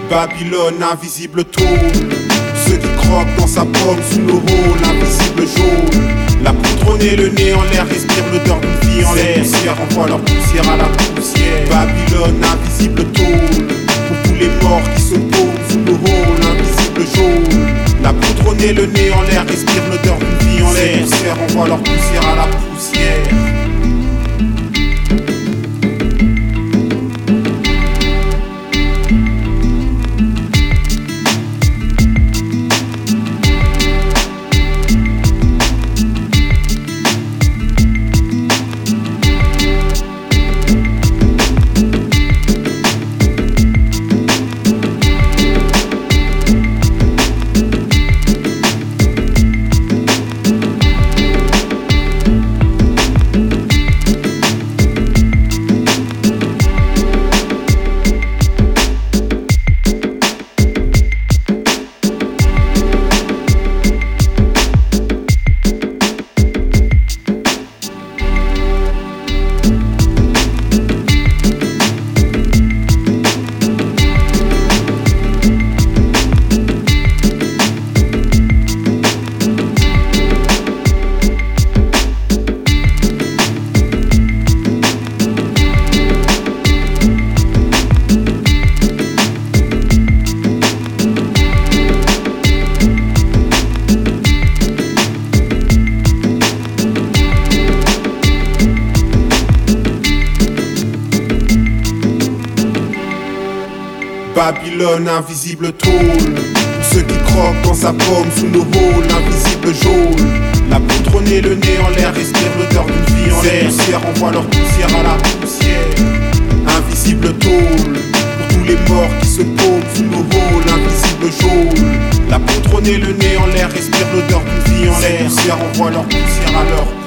Babylone, invisible tôle. Ceux qui croquent dans sa pomme sous nos rôles, invisible jaune. La poutre et le nez en l'air, respire l'odeur d'une vie en l'air. Poussière envoie leur poussière à la poussière. Babylone, invisible tôle. Pour tous les morts qui se posent sous nos rôles, invisible jaune. La poutre et le nez en l'air, respire l'odeur d'une vie en l'air. Poussière envoie leur poussière à la poussière. Babylone, invisible tôle. Ceux qui croquent dans sa pomme sous nos rôles, invisible jaune. La poutre au nez, le nez en l'air, respire l'odeur d'une vie en l'air. Poussière envoie leur poussière à la poussière. Invisible tôle. Pour tous les morts qui se pauvent sous nos rôles, invisible jaune. La poutre au nez, le nez en l'air, respire l'odeur d'une vie en l'air. Poussière envoie leur poussière à leur poussière.